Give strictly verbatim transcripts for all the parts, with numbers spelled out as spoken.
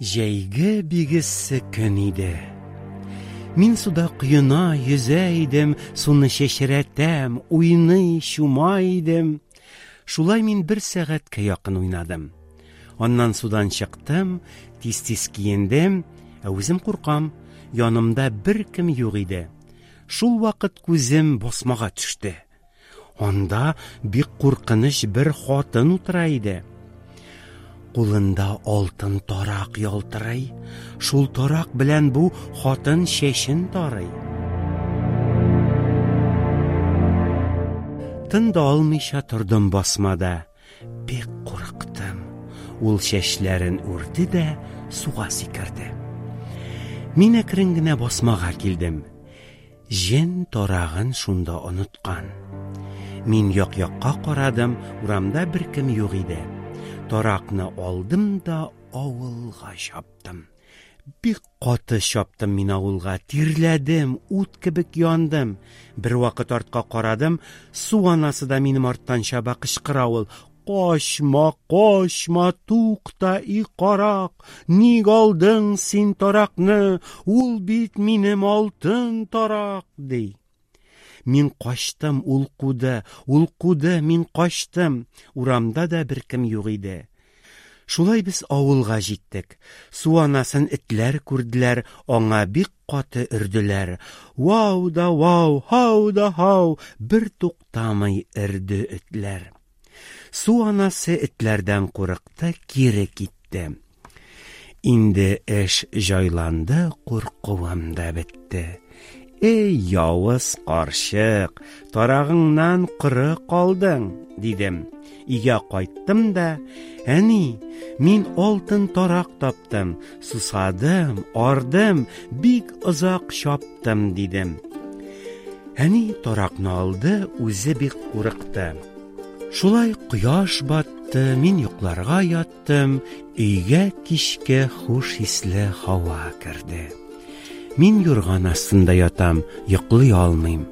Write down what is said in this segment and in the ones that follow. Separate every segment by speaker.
Speaker 1: Җәйге бигессе көн иде. Мин суда коена йөзә идем, суны чәчрәтәм, уйный, шума идем. Шулай мин бер сәгатькә якын уйнадым. Аннан судан чыктым, тиз-тиз киендем, ә үзем куркам, янымда бер кем юк иде. Шул вакыт күзем басмага төште. Анда бик куркыныч бер хатын утыра иде. Кулында алтын тарак ялтырый. Шул тарак белән бу хатын чәчен тарый. Тында алмыйча тордым басмада. Бик курыктым. Ул чәчләрен үрде дә суга сикерде. Мин әкрен генә басмага килдем. Җен тарагын шунда оныткан. Мин як-якка карадым, урамда бер кем юк иде. Таракны алдым да авылга чаптым. Бик каты чаптым мин авылга, тирләдем, ут кебек яндым. Бер вакыт артка карадым, су анасы да минем арттан чаба, кычкыра ул: "Качма, качма, тукта, и карак, ник алдың син таракны, ул бит минем алтын тарак", ди. Мин качтым, ул куды, ул куды, мин качтым. Урамда да бер кем юк иде. Шулай без авылга җиттек. Су анасын этләр күрделәр, аңа бик каты өрделәр. Вау да вау, хау да хау, бер туктамый өрде этләр. Су анасы этләрдән курыкты, кире китте. Инде эш җайланды, куркуым да бетте. "Эй, явыз карчык, тарагыңнан кыры калдың", дидем. Өйгә кайттым да, "Әни, мин алтын тарак таптым, сусадым, ардым, бик озак чаптым", дидем. Әни таракны алды, үзе бик курыкты. Шулай кояш батты, мин йокларга яттым, өйгә кичкә хуш исле һава керде. Мин юрган астында ятам, йоклый алмыйм.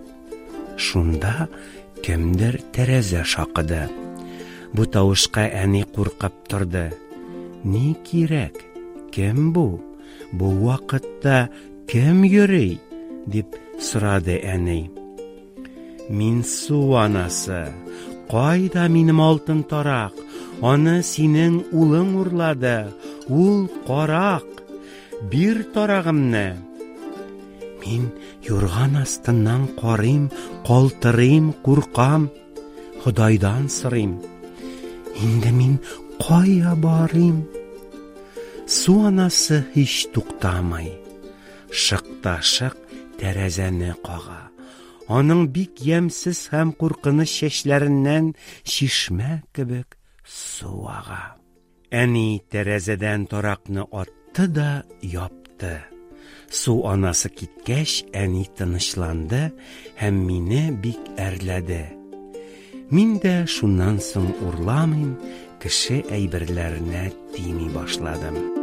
Speaker 1: Шунда кемдер тәрәзә шакыды. Бу тавышка әни куркып торды. "Ни кирәк? Кем бу? Бу вакытта кем йөри?" дип сорады әни. "Мин су анасы. Кайда минем алтын тарак? Аны синең улың урлады. Ул карак. Бир тарагымны." Мин юрган астыннан карыйм, калтырыйм, куркам. Худайдан сорыйм: "Инде мин кая барыйм?" Су анасы һич туктамый. Шык-та-шык тәрәзәне кага. Аның бик ямьсез һәм куркыныч чәчләреннән чишмә кебек су ага. Әни тәрәзәдән таракны атты да япты. Су анасы киткәч, әни тынычланды һәм мине бик әрләде. Мин дә шуннан соң урламыйм, кеше әйберләренә тими башладым.